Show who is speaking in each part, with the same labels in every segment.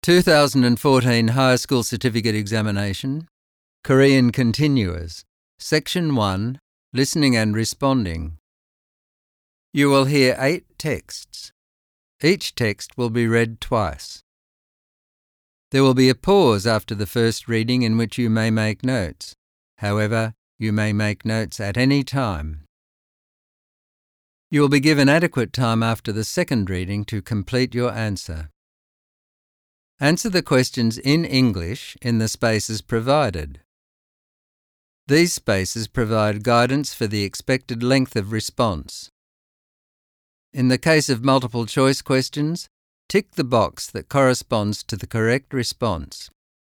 Speaker 1: 2014 Higher School Certificate Examination, Korean Continuers, Section 1, Listening and Responding. You will hear 8 texts. Each text will be read twice. There will be a pause after the first reading in which you may make notes. However, you may make notes at any time. You will be given adequate time after the second reading to complete your answer. Answer the questions in English in the spaces provided. These spaces provide guidance for the expected length of response. In the case of multiple choice questions, tick the box that corresponds to the correct response.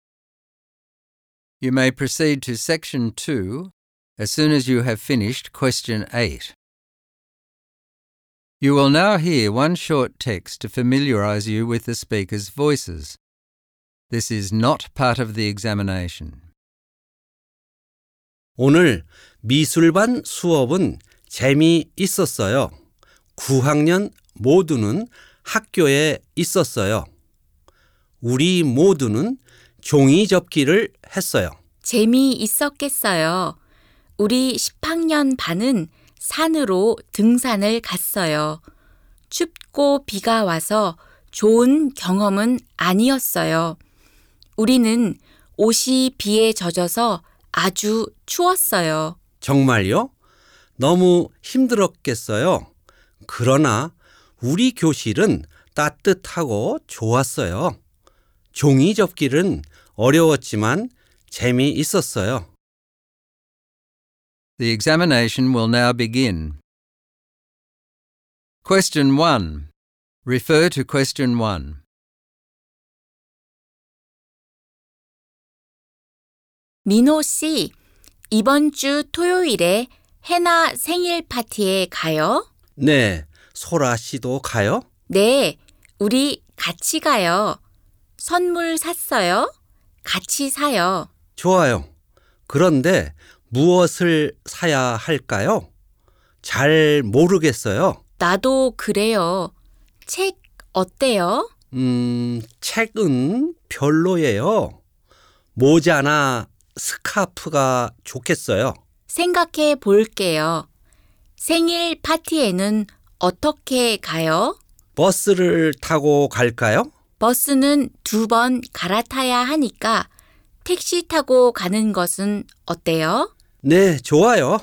Speaker 1: You may proceed to Section 2 as soon as you have finished Question 8. You will now hear one short text to familiarise you with the speakers' voices. This is not part of the examination.
Speaker 2: 오늘 미술반 수업은 재미있었어요. 9학년 모두는 학교에 있었어요. 우리 모두는 종이 접기를 했어요.
Speaker 3: 재미있었겠어요. 우리 10학년 반은 산으로 등산을 갔어요. 춥고 비가 와서 좋은 경험은 아니었어요. 우리는 옷이 비에 젖어서 아주 추웠어요.
Speaker 2: 정말요? 너무 힘들었겠어요. 그러나 우리 교실은 따뜻하고 좋았어요. 종이 접기는 어려웠지만 재미있었어요.
Speaker 1: The examination will now begin. Question 1. Refer to Question 1.
Speaker 3: 민호 씨, 이번 주 토요일에 해나 생일 파티에 가요?
Speaker 2: 네, 소라 씨도 가요?
Speaker 3: 네, 우리 같이 가요. 선물 샀어요? 같이 사요.
Speaker 2: 좋아요. 그런데 무엇을 사야 할까요? 잘 모르겠어요.
Speaker 3: 나도 그래요. 책 어때요?
Speaker 2: 책은 별로예요. 모자나 스카프가 좋겠어요.
Speaker 3: 생각해 볼게요. 생일 파티에는 어떻게 가요?
Speaker 2: 버스를 타고 갈까요?
Speaker 3: 버스는 2번 갈아타야 하니까 택시 타고 가는 것은 어때요?
Speaker 2: 네, 좋아요.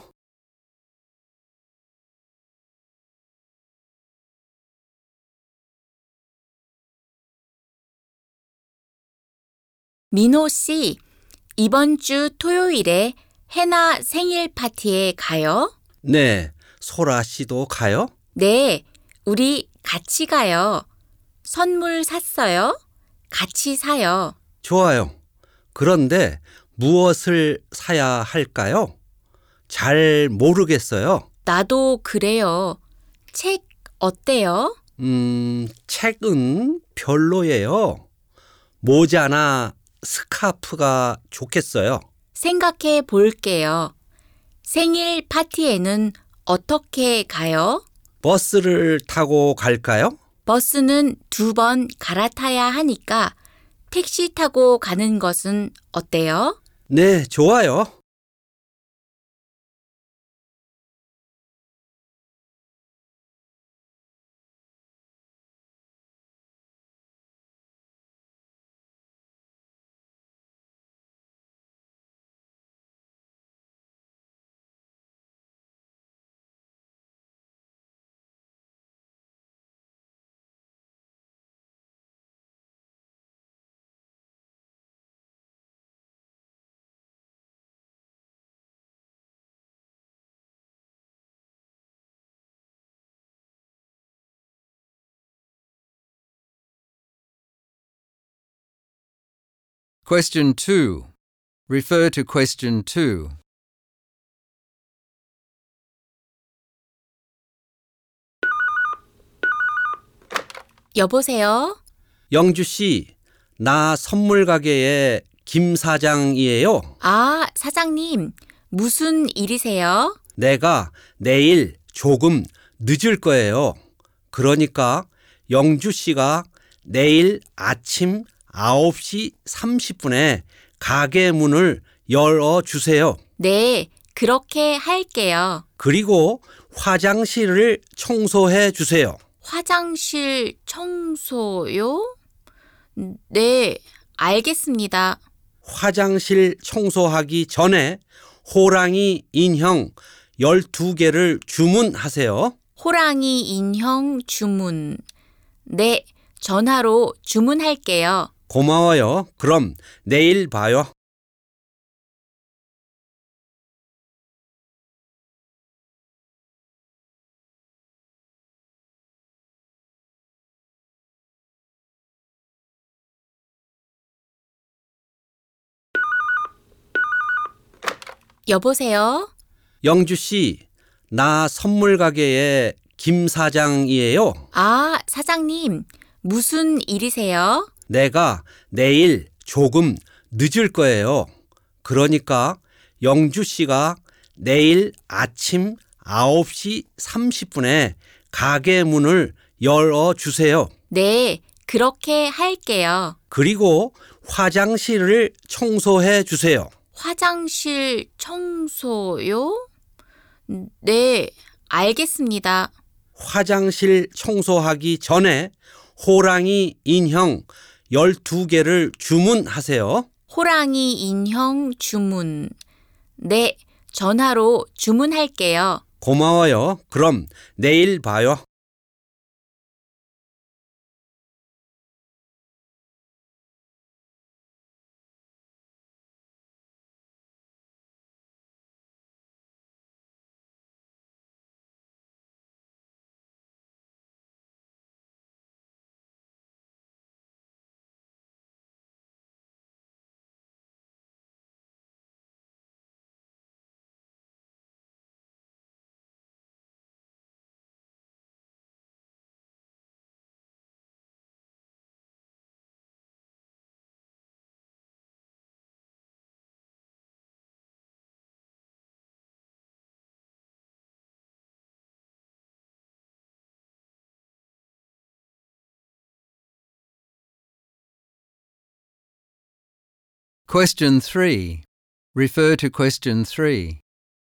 Speaker 3: 민호 씨, 이번 주 토요일에 해나 생일 파티에 가요?
Speaker 2: 네, 소라 씨도 가요?
Speaker 3: 네, 우리 같이 가요. 선물 샀어요? 같이 사요.
Speaker 2: 좋아요. 그런데 무엇을 사야 할까요? 잘 모르겠어요.
Speaker 3: 나도 그래요. 책 어때요?
Speaker 2: 책은 별로예요. 모자나 스카프가 좋겠어요.
Speaker 3: 생각해 볼게요. 생일 파티에는 어떻게 가요?
Speaker 2: 버스를 타고 갈까요?
Speaker 3: 버스는 2번 갈아타야 하니까 택시 타고 가는 것은 어때요?
Speaker 2: 네, 좋아요.
Speaker 1: Question 2. Refer to Question 2.
Speaker 3: 여보세요?
Speaker 2: 영주 씨, 나 선물 가게의 김 사장이에요.
Speaker 3: 아, 사장님, 무슨 일이세요?
Speaker 2: 내가 내일 조금 늦을 거예요. 그러니까 영주 씨가 내일 아침 9시 30분에 가게 문을 열어주세요.
Speaker 3: 네, 그렇게 할게요.
Speaker 2: 그리고 화장실을 청소해 주세요.
Speaker 3: 화장실 청소요? 네, 알겠습니다.
Speaker 2: 화장실 청소하기 전에 호랑이 인형 12개를 주문하세요.
Speaker 3: 호랑이 인형 주문. 네, 전화로 주문할게요.
Speaker 2: 고마워요. 그럼 내일 봐요.
Speaker 3: 여보세요?
Speaker 2: 영주 씨, 나 선물 가게의 김 사장이에요.
Speaker 3: 아, 사장님, 무슨 일이세요?
Speaker 2: 내가 내일 조금 늦을 거예요. 그러니까 영주 씨가 내일 아침 9시 30분에 가게 문을 열어주세요.
Speaker 3: 네, 그렇게 할게요.
Speaker 2: 그리고 화장실을 청소해 주세요.
Speaker 3: 화장실 청소요? 네, 알겠습니다.
Speaker 2: 화장실 청소하기 전에 호랑이 인형 12개를 주문하세요.
Speaker 3: 호랑이 인형 주문. 네, 전화로 주문할게요.
Speaker 2: 고마워요. 그럼 내일 봐요.
Speaker 1: Question 3. Refer to question 3.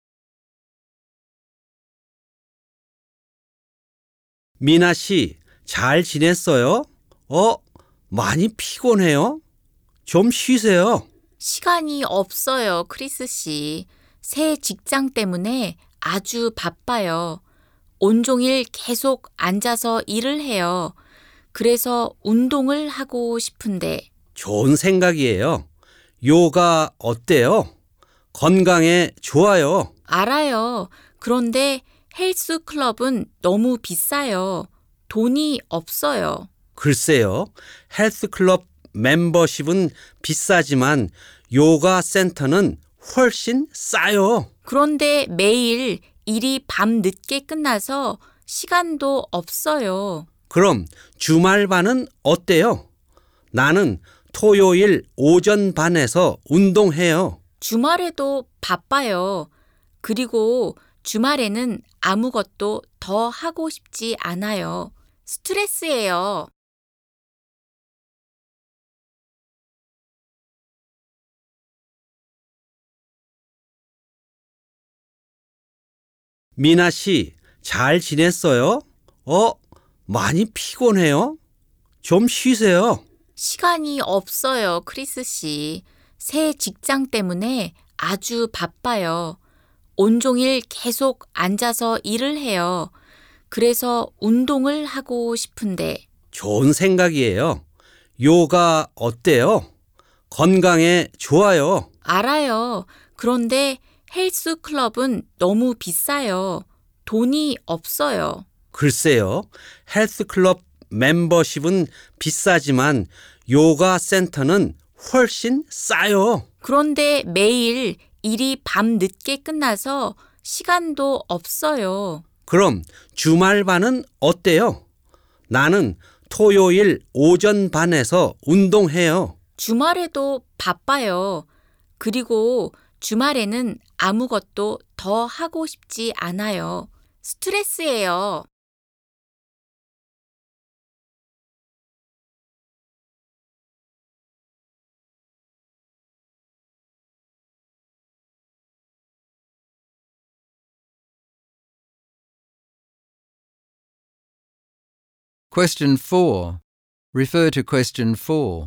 Speaker 2: 미나 씨, 잘 지냈어요? 많이 피곤해요? 좀 쉬세요.
Speaker 3: 시간이 없어요, 크리스 씨. 새 직장 때문에 아주 바빠요. 온종일 계속 앉아서 일을 해요. 그래서 운동을 하고 싶은데.
Speaker 2: 좋은 생각이에요. 요가 어때요? 건강에 좋아요.
Speaker 3: 알아요. 그런데 헬스 클럽은 너무 비싸요. 돈이 없어요.
Speaker 2: 글쎄요. 헬스클럽 멤버십은 비싸지만 요가 센터는 훨씬 싸요.
Speaker 3: 그런데 매일 일이 밤 늦게 끝나서 시간도 없어요.
Speaker 2: 그럼 주말반은 어때요? 나는 토요일 오전 반에서 운동해요.
Speaker 3: 주말에도 바빠요. 그리고 주말에는 아무것도 더 하고 싶지 않아요. 스트레스예요.
Speaker 2: 미나 씨, 잘 지냈어요? 많이 피곤해요? 좀 쉬세요.
Speaker 3: 시간이 없어요, 크리스 씨. 새 직장 때문에 아주 바빠요. 온종일 계속 앉아서 일을 해요. 그래서 운동을 하고 싶은데.
Speaker 2: 좋은 생각이에요. 요가 어때요? 건강에 좋아요.
Speaker 3: 알아요. 그런데 헬스 클럽은 너무 비싸요. 돈이 없어요.
Speaker 2: 글쎄요. 헬스클럽 멤버십은 비싸지만 요가 센터는 훨씬 싸요.
Speaker 3: 그런데 매일 일이 밤 늦게 끝나서 시간도 없어요.
Speaker 2: 그럼 주말반은 어때요? 나는 토요일 오전 반에서 운동해요.
Speaker 3: 주말에도 바빠요. 그리고 주말에는 아무것도 더 하고 싶지 않아요. 스트레스예요.
Speaker 1: Question 4. Refer to question 4.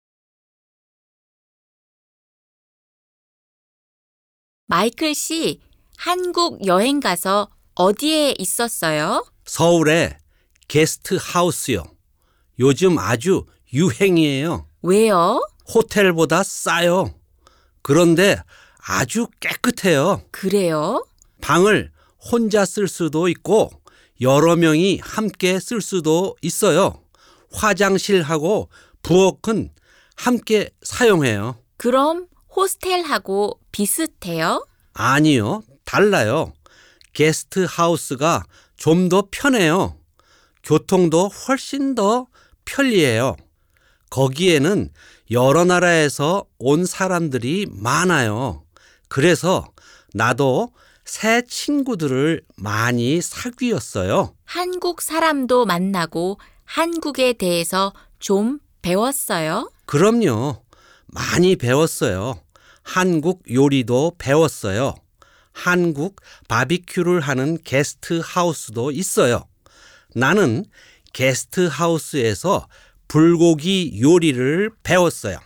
Speaker 3: 마이클 씨, 한국 여행 가서 어디에 있었어요?
Speaker 2: 서울에 게스트 하우스요. 요즘 아주 유행이에요.
Speaker 3: 왜요?
Speaker 2: 호텔보다 싸요. 그런데 아주 깨끗해요.
Speaker 3: 그래요?
Speaker 2: 방을 혼자 쓸 수도 있고 여러 명이 함께 쓸 수도 있어요. 화장실하고 부엌은 함께 사용해요.
Speaker 3: 그럼 호스텔하고 비슷해요?
Speaker 2: 아니요, 달라요. 게스트 하우스가 좀 더 편해요. 교통도 훨씬 더 편리해요. 거기에는 여러 나라에서 온 사람들이 많아요. 그래서 나도 새 친구들을 많이 사귀었어요.
Speaker 3: 한국 사람도 만나고 한국에 대해서 좀 배웠어요?
Speaker 2: 그럼요. 많이 배웠어요. 한국 요리도 배웠어요. 한국 바비큐를 하는 게스트 하우스도 있어요. 나는 게스트 하우스에서 불고기 요리를 배웠어요.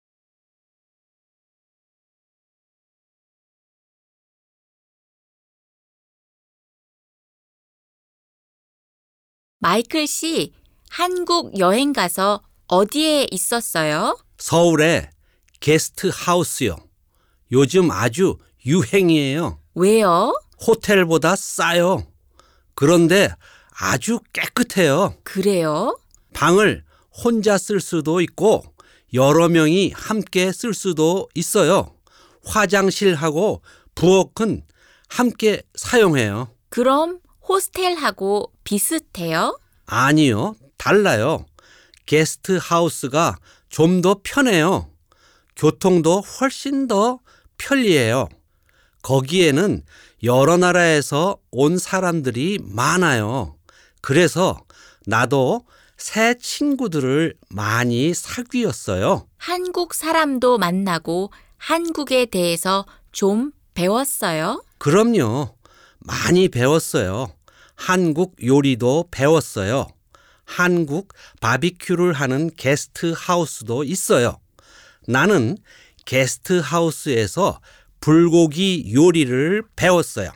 Speaker 3: 마이클 씨, 한국 여행 가서 어디에 있었어요?
Speaker 2: 서울에 게스트 하우스요. 요즘 아주 유행이에요.
Speaker 3: 왜요?
Speaker 2: 호텔보다 싸요. 그런데 아주 깨끗해요.
Speaker 3: 그래요?
Speaker 2: 방을 혼자 쓸 수도 있고 여러 명이 함께 쓸 수도 있어요. 화장실하고 부엌은 함께 사용해요.
Speaker 3: 그럼 호스텔하고 비슷해요?
Speaker 2: 아니요, 달라요. 게스트 하우스가 좀 더 편해요. 교통도 훨씬 더 편리해요. 거기에는 여러 나라에서 온 사람들이 많아요. 그래서 나도 새 친구들을 많이 사귀었어요.
Speaker 3: 한국 사람도 만나고 한국에 대해서 좀 배웠어요?
Speaker 2: 그럼요. 많이 배웠어요. 한국 요리도 배웠어요. 한국 바비큐를 하는 게스트 하우스도 있어요. 나는 게스트 하우스에서 불고기 요리를 배웠어요.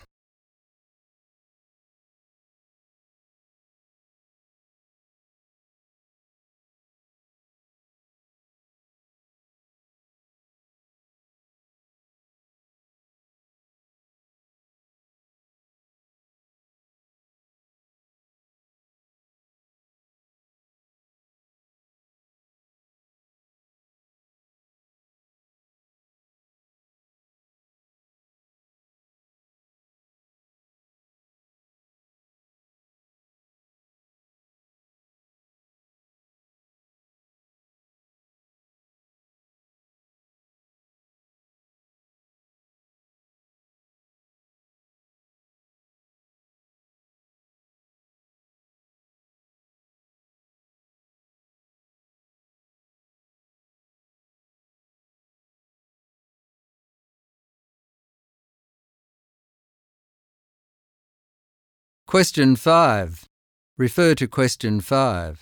Speaker 1: Question 5. Refer to question 5.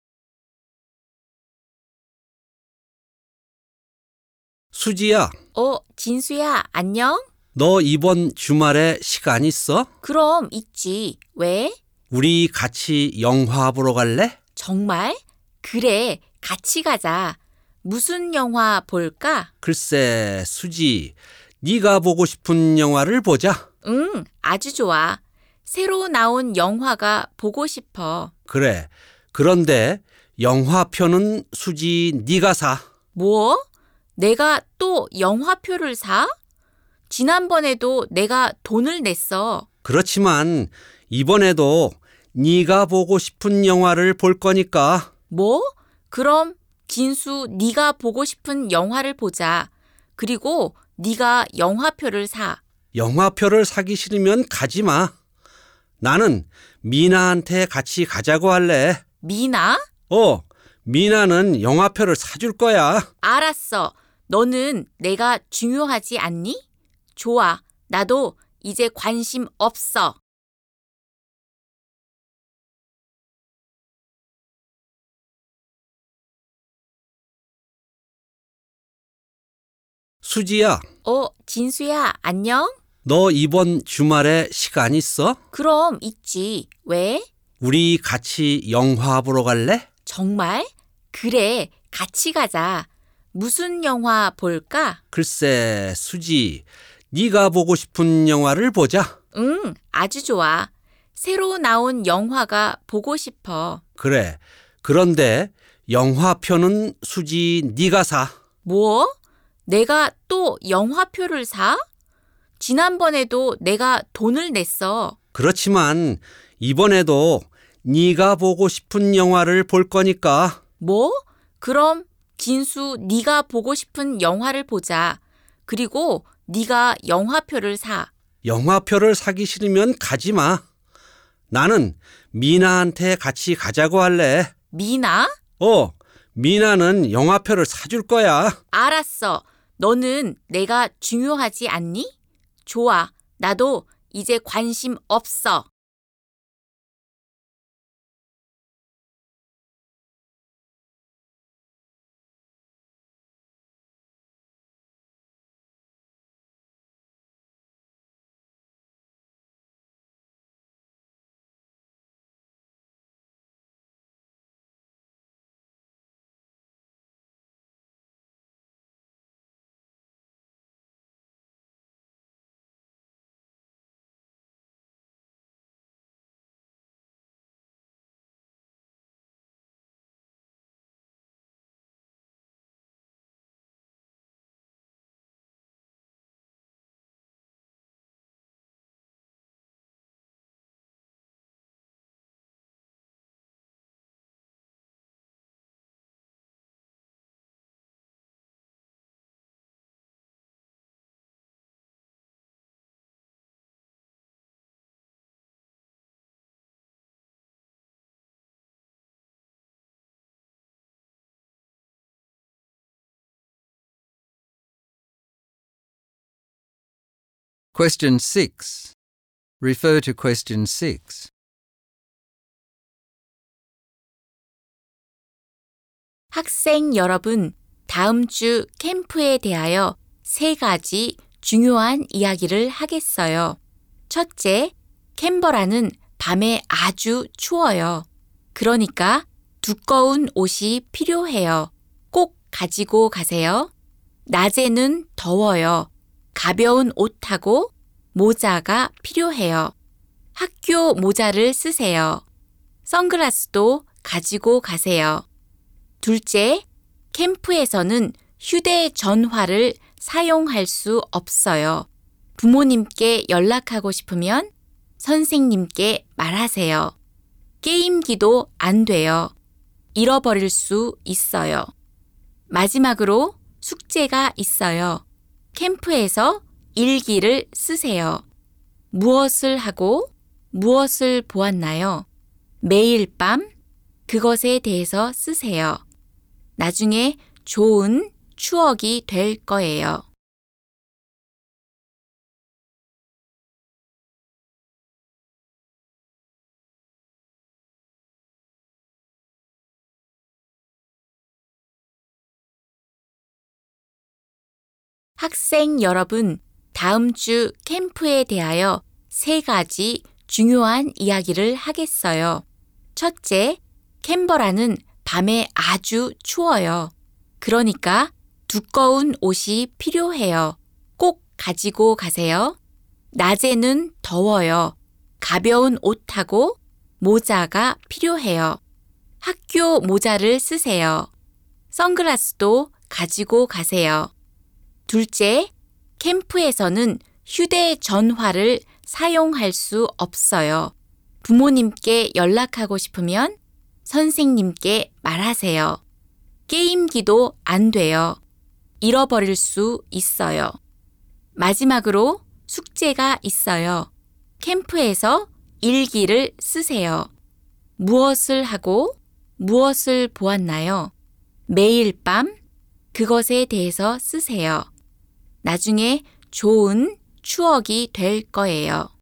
Speaker 2: 수지야,
Speaker 3: 진수야, 안녕?
Speaker 2: 너 이번 주말에 시간 있어?
Speaker 3: 그럼 있지. 왜?
Speaker 2: 우리 같이 영화 보러 갈래?
Speaker 3: 정말? 그래, 같이 가자. 무슨 영화 볼까?
Speaker 2: 글쎄, 수지, 네가 보고 싶은 영화를 보자.
Speaker 3: 응, 아주 좋아. 새로 나온 영화가 보고 싶어.
Speaker 2: 그래. 그런데 영화표는 수지 네가 사.
Speaker 3: 뭐? 내가 또 영화표를 사? 지난번에도 내가 돈을 냈어.
Speaker 2: 그렇지만 이번에도 네가 보고 싶은 영화를 볼 거니까.
Speaker 3: 뭐? 그럼 진수 네가 보고 싶은 영화를 보자. 그리고 네가 영화표를 사.
Speaker 2: 영화표를 사기 싫으면 가지 마. 나는 미나한테 같이 가자고 할래.
Speaker 3: 미나?
Speaker 2: 미나는 영화표를 사줄 거야.
Speaker 3: 알았어. 너는 내가 중요하지 않니? 좋아. 나도 이제 관심 없어.
Speaker 2: 수지야,
Speaker 3: 진수야, 안녕?
Speaker 2: 너 이번 주말에 시간 있어?
Speaker 3: 그럼 있지. 왜?
Speaker 2: 우리 같이 영화 보러 갈래?
Speaker 3: 정말? 그래, 같이 가자. 무슨 영화 볼까?
Speaker 2: 글쎄, 수지, 네가 보고 싶은 영화를 보자.
Speaker 3: 응, 아주 좋아. 새로 나온 영화가 보고 싶어.
Speaker 2: 그래. 그런데 영화표는 수지 네가 사.
Speaker 3: 뭐? 내가 또 영화표를 사? 지난번에도 내가 돈을 냈어.
Speaker 2: 그렇지만 이번에도 네가 보고 싶은 영화를 볼 거니까.
Speaker 3: 뭐? 그럼 진수 네가 보고 싶은 영화를 보자. 그리고 네가 영화표를 사.
Speaker 2: 영화표를 사기 싫으면 가지 마. 나는 미나한테 같이 가자고 할래.
Speaker 3: 미나?
Speaker 2: 미나는 영화표를 사줄 거야.
Speaker 3: 알았어. 너는 내가 중요하지 않니? 좋아. 나도 이제 관심 없어.
Speaker 1: Question 6. Refer to question 6.
Speaker 3: 학생 여러분, 다음 주 캠프에 대하여 3가지 중요한 이야기를 하겠어요. 첫째, 캔버라는 밤에 아주 추워요. 그러니까 두꺼운 옷이 필요해요. 꼭 가지고 가세요. 낮에는 더워요. 가벼운 옷하고 모자가 필요해요. 학교 모자를 쓰세요. 선글라스도 가지고 가세요. 둘째, 캠프에서는 휴대전화를 사용할 수 없어요. 부모님께 연락하고 싶으면 선생님께 말하세요. 게임기도 안 돼요. 잃어버릴 수 있어요. 마지막으로 숙제가 있어요. 캠프에서 일기를 쓰세요. 무엇을 하고 무엇을 보았나요? 매일 밤 그것에 대해서 쓰세요. 나중에 좋은 추억이 될 거예요. 학생 여러분, 다음 주 캠프에 대하여 3가지 중요한 이야기를 하겠어요. 첫째, 캔버라는 밤에 아주 추워요. 그러니까 두꺼운 옷이 필요해요. 꼭 가지고 가세요. 낮에는 더워요. 가벼운 옷하고 모자가 필요해요. 학교 모자를 쓰세요. 선글라스도 가지고 가세요. 둘째, 캠프에서는 휴대전화를 사용할 수 없어요. 부모님께 연락하고 싶으면 선생님께 말하세요. 게임기도 안 돼요. 잃어버릴 수 있어요. 마지막으로 숙제가 있어요. 캠프에서 일기를 쓰세요. 무엇을 하고 무엇을 보았나요? 매일 밤 그것에 대해서 쓰세요. 나중에 좋은 추억이 될 거예요.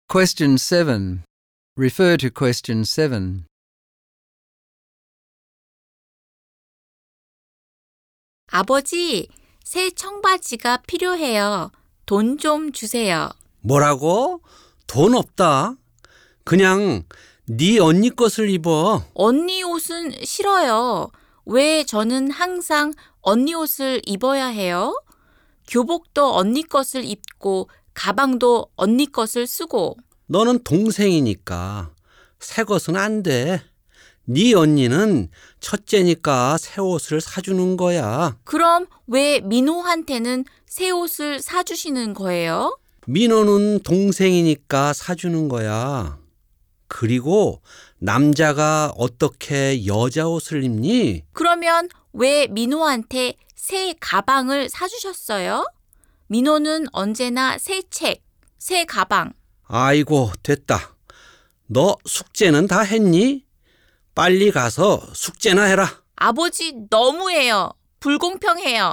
Speaker 1: Question 7. Refer to question 7.
Speaker 3: 아버지, 새 청바지가 필요해요. 돈 좀 주세요.
Speaker 2: 뭐라고? 돈 없다. 그냥 네 언니 것을 입어.
Speaker 3: 언니 옷은 싫어요. 왜 저는 항상 언니 옷을 입어야 해요? 교복도 언니 것을 입고 가방도 언니 것을 쓰고.
Speaker 2: 너는 동생이니까 새 것은 안 돼. 네 언니는 첫째니까 새 옷을 사주는 거야.
Speaker 3: 그럼 왜 민호한테는 새 옷을 사주시는 거예요?
Speaker 2: 민호는 동생이니까 사주는 거야. 그리고 남자가 어떻게 여자 옷을 입니?
Speaker 3: 그러면 왜 민호한테 새 가방을 사주셨어요? 민호는 언제나 새 책, 새 가방.
Speaker 2: 아이고, 됐다. 너 숙제는 다 했니? 빨리 가서 숙제나 해라.
Speaker 3: 아버지 너무해요. 불공평해요.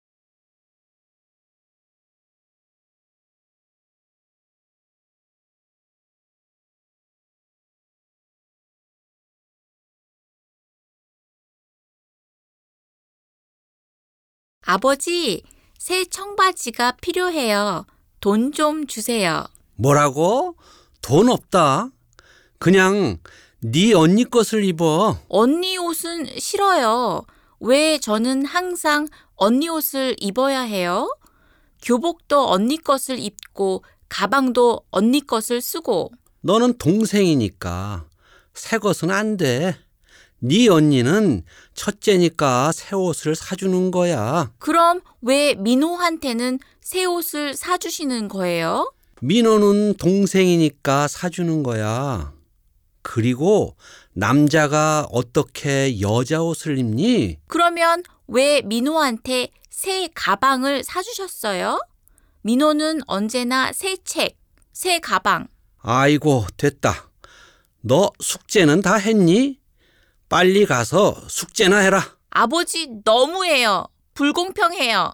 Speaker 3: 아버지, 새 청바지가 필요해요. 돈 좀 주세요.
Speaker 2: 뭐라고? 돈 없다. 그냥 네 언니 것을 입어.
Speaker 3: 언니 옷은 싫어요. 왜 저는 항상 언니 옷을 입어야 해요? 교복도 언니 것을 입고 가방도 언니 것을 쓰고.
Speaker 2: 너는 동생이니까 새 것은 안 돼. 네 언니는 첫째니까 새 옷을 사주는 거야.
Speaker 3: 그럼 왜 민호한테는 새 옷을 사주시는 거예요?
Speaker 2: 민호는 동생이니까 사주는 거야. 그리고 남자가 어떻게 여자 옷을 입니?
Speaker 3: 그러면 왜 민호한테 새 가방을 사주셨어요? 민호는 언제나 새 책, 새 가방.
Speaker 2: 아이고, 됐다. 너 숙제는 다 했니? 빨리 가서 숙제나 해라.
Speaker 3: 아버지 너무해요. 불공평해요.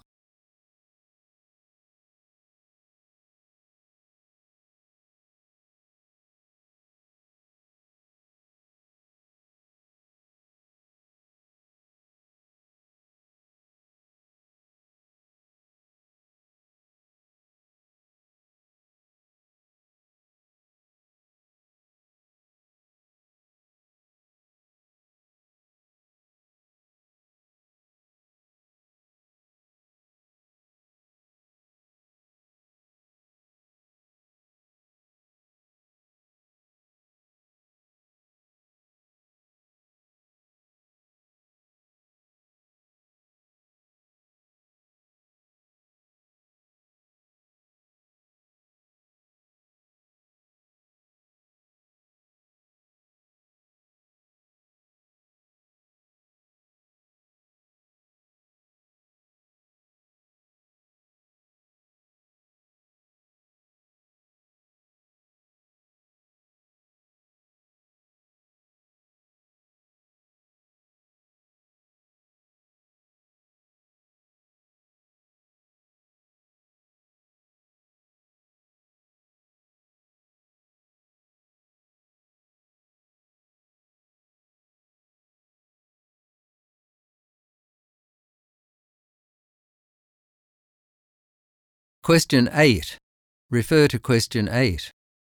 Speaker 1: Question 8. Refer to question 8.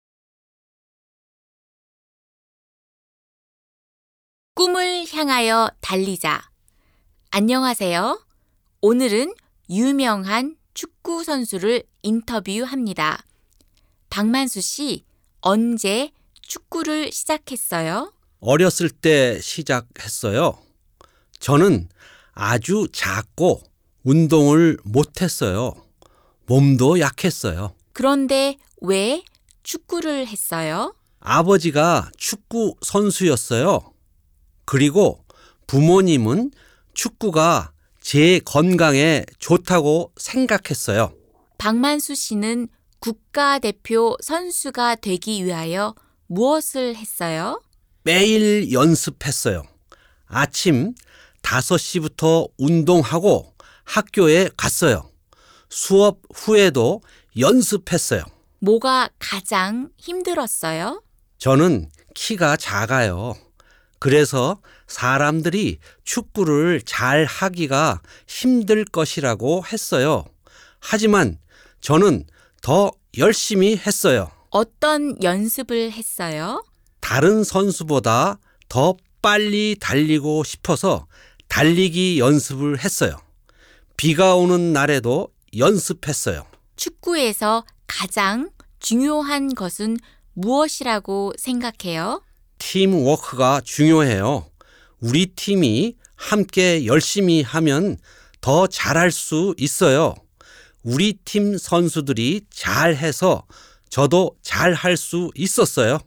Speaker 3: 꿈을 향하여 달리자. 안녕하세요. 오늘은 유명한 축구 선수를 인터뷰합니다. 박만수 씨, 언제 축구를 시작했어요?
Speaker 2: 어렸을 때 시작했어요. 저는 아주 작고 운동을 못했어요. 몸도 약했어요.
Speaker 3: 그런데 왜 축구를 했어요?
Speaker 2: 아버지가 축구 선수였어요. 그리고 부모님은 축구가 제 건강에 좋다고 생각했어요.
Speaker 3: 박만수 씨는 국가대표 선수가 되기 위하여 무엇을 했어요?
Speaker 2: 매일 연습했어요. 아침 5시부터 운동하고 학교에 갔어요. 수업 후에도 연습했어요.
Speaker 3: 뭐가 가장 힘들었어요?
Speaker 2: 저는 키가 작아요. 그래서 사람들이 축구를 잘 하기가 힘들 것이라고 했어요. 하지만 저는 더 열심히 했어요.
Speaker 3: 어떤 연습을 했어요?
Speaker 2: 다른 선수보다 더 빨리 달리고 싶어서 달리기 연습을 했어요. 비가 오는 날에도 연습했어요.
Speaker 3: 축구에서 가장 중요한 것은 무엇이라고 생각해요?
Speaker 2: 팀워크가 중요해요. 우리 팀이 함께 열심히 하면 더 잘할 수 있어요. 우리 팀 선수들이 잘해서 저도 잘할 수 있었어요.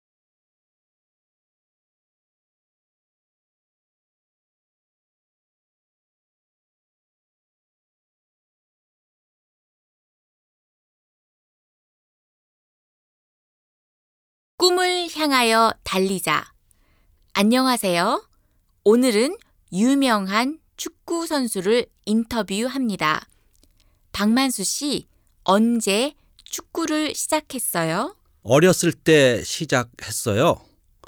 Speaker 3: 꿈을 향하여 달리자. 안녕하세요. 오늘은 유명한 축구 선수를 인터뷰합니다. 박만수 씨, 언제 축구를 시작했어요?
Speaker 2: 어렸을 때 시작했어요.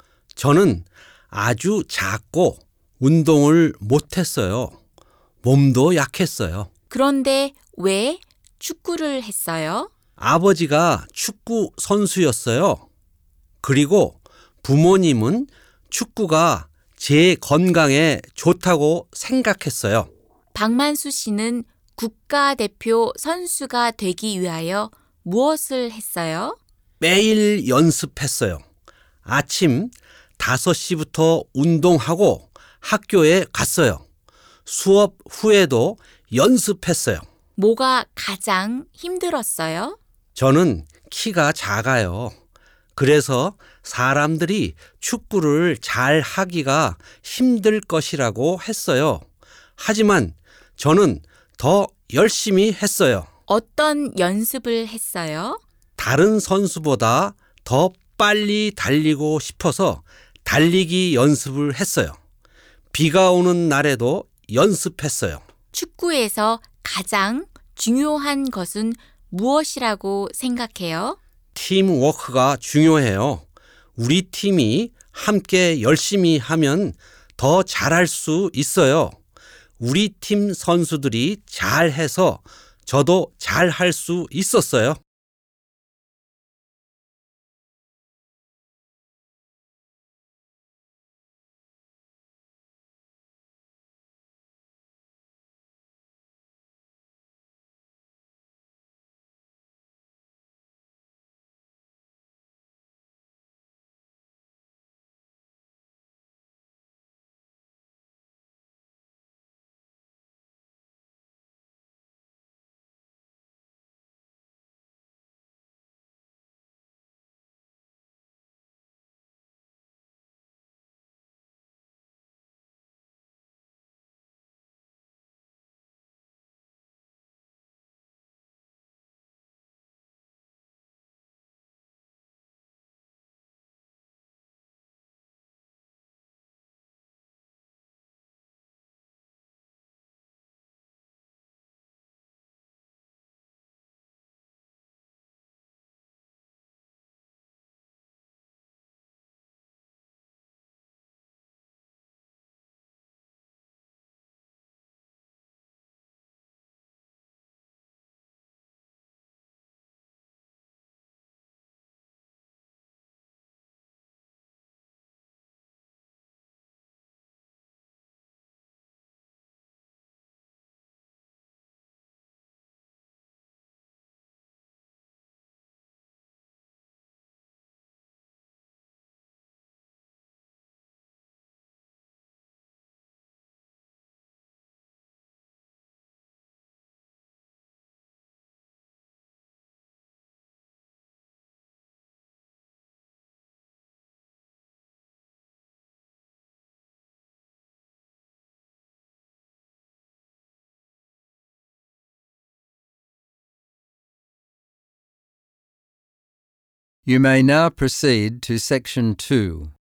Speaker 2: 저는 아주 작고 운동을 못했어요. 몸도 약했어요.
Speaker 3: 그런데 왜 축구를 했어요?
Speaker 2: 아버지가 축구 선수였어요. 그리고 부모님은 축구가 제 건강에 좋다고 생각했어요.
Speaker 3: 박만수 씨는 국가대표 선수가 되기 위하여 무엇을 했어요?
Speaker 2: 매일 연습했어요. 아침 5시부터 운동하고 학교에 갔어요. 수업 후에도 연습했어요.
Speaker 3: 뭐가 가장 힘들었어요?
Speaker 2: 저는 키가 작아요. 그래서 사람들이 축구를 잘 하기가 힘들 것이라고 했어요. 하지만 저는 더 열심히 했어요.
Speaker 3: 어떤 연습을 했어요?
Speaker 2: 다른 선수보다 더 빨리 달리고 싶어서 달리기 연습을 했어요. 비가 오는 날에도 연습했어요.
Speaker 3: 축구에서 가장 중요한 것은 무엇이라고 생각해요?
Speaker 2: 팀워크가 중요해요. 우리 팀이 함께 열심히 하면 더 잘할 수 있어요. 우리 팀 선수들이 잘해서 저도 잘할 수 있었어요.
Speaker 1: You may now proceed to Section 2.